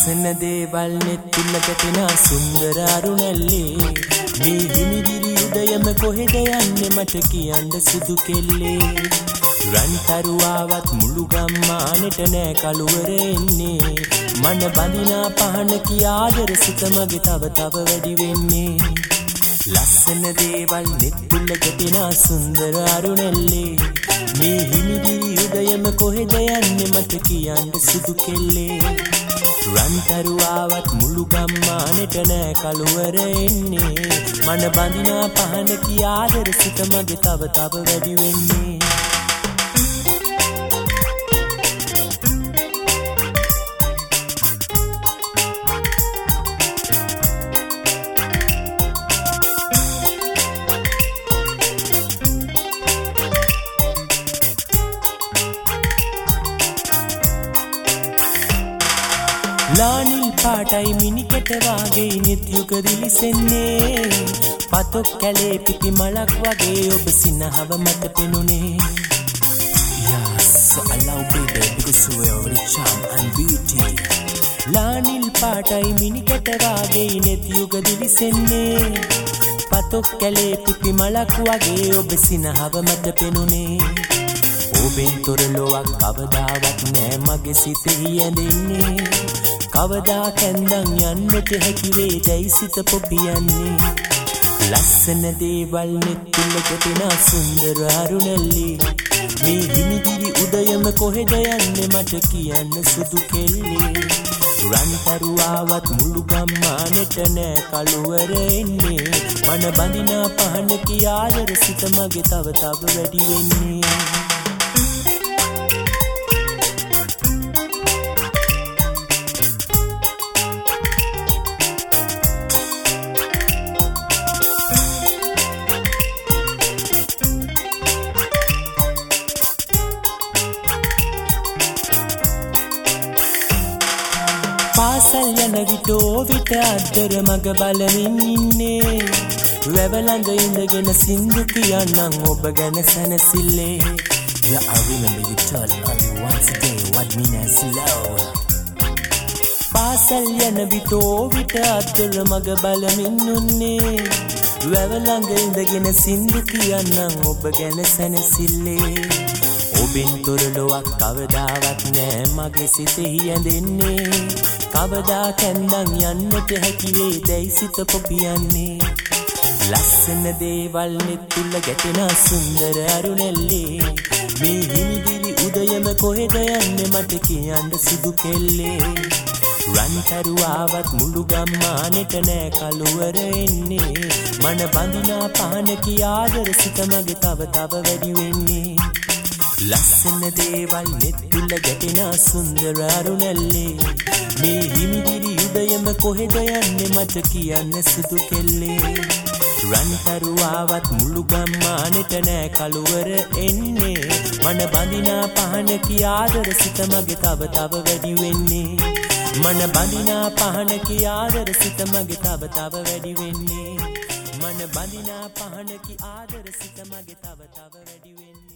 ලස්සන දේවල් නෙත්තුල ගැටෙන සුන්දර අරුණැල්ලේ මේ හිමිදිරි උදයම කොහෙද යන්නේ මට කියන්න සුදු කෙල්ලේ රන්තරුවාවත් මුළු ගම්මානෙට නෑ කළුවර එන්නේ මන බඳිනා පහන කියාදර සිත මගේ තව වැඩි වෙන්නේ ලස්සන දේවල් නෙත්තුල ගැටෙන සුන්දර අරුණැල්ලේ මේ හිමිදිරි උදයම කොහෙද යන්නේ මට කියන්න සුදු කෙල්ලේ රන්තරුවාවත් මුළු ගම්මානෙට නෑ කළුවර එන්නේ මන බඳිනා පහන කියාදර සිත මගේ තව වැඩි වෙන්නේ ලානිල් පාටයි මිනිකට වාගේ නෙත් යුග දිලිසෙන්නේ පතොක් කැලේ පිපි මලක් වගේ ඔබ සිනහව මත පෙනුනේ Yes, I love baby because you are very charm and beauty ලානිල් පාටයි මිනිකට වාගේ නෙත් යුග දිලිසෙන්නේ පතොක් කැලේ පිපි මලක් වගේ ඔබ සිනහව මත පෙනුනේ ඔබෙන් තොර ලොවක් කවදාවත් නෑ මගේ සිතෙහි ඇඳෙන්නේ කවදා කැන්දන් යන්නට හැකි වේදැයි සිත පොපියන්නේ ලස්සන දේවල් නෙත්තුල ගැටෙන සුන්දර අරුණැල්ලේ මේ හිමිදිරි උදයම කොහෙද යන්නේ මට කියන්න සුදු කෙල්ලේ රන්තරුවාවත් මුළු ගම්මානෙට නෑ කළුවර එන්නේ මන බඳිනා පහන කියාදර සිත මගේ තව වැඩි වෙන්නේ පාසල් යන විට විට අද්දර මග බලමින් ඉන්නේ වැව ළඟ ඉඳගෙන සින්දු කියන්නම් ඔබ ගැන සැනසිල්ලේ Yeah, I remember you told me once again what mean as love පාසල් යන විට අද්දර මග බලමින් උන්නේ වැව ළඟ ඉඳගෙන සින්දු කියන්නම් ඔබ ගැන සැනසිල්ලේ ඔබෙන් තොර ලොවක් කවදාවත් නෑ මගේ සිතෙහි ඇඳෙන්නේ කවදා කැන්දන් යන්නට හැකි වේදැයි සිත පොපියන්නේ ලස්සන දේවල් නෙත්තුල ගැටෙන සුන්දර අරුණැල්ලේ මේ හිමිදිරි උදයම කොහෙද යන්නේ මට කියන්න සුදු කෙල්ලේ රන්තරුවාවත් මුළු ගම්මානෙට නෑ කළුවර එන්නේ මන බඳිනා පහන කියාදර සිත මගේ තව වැඩි වෙන්නේ ලස්සන දේවල් නෙත්තුල ගැටෙන සුන්දර අරුණැල්ලේ මේ හිමිදිරි උදයම කොහෙද යන්නේ මට කියන්න සුදු කෙල්ලේ රන්තරුවාවත් මුළු ගම්මානෙට නෑ කළුවර එන්නේ මන බඳිනා පහන කියාදර සිත මගේ තව වැඩි වෙන්නේ මන බඳිනා පහන කියාදර සිත මගේ තව වැඩි වෙන්නේ මන බඳිනා පහන කියාදර සිත මගේ තව වැඩි වෙන්නේ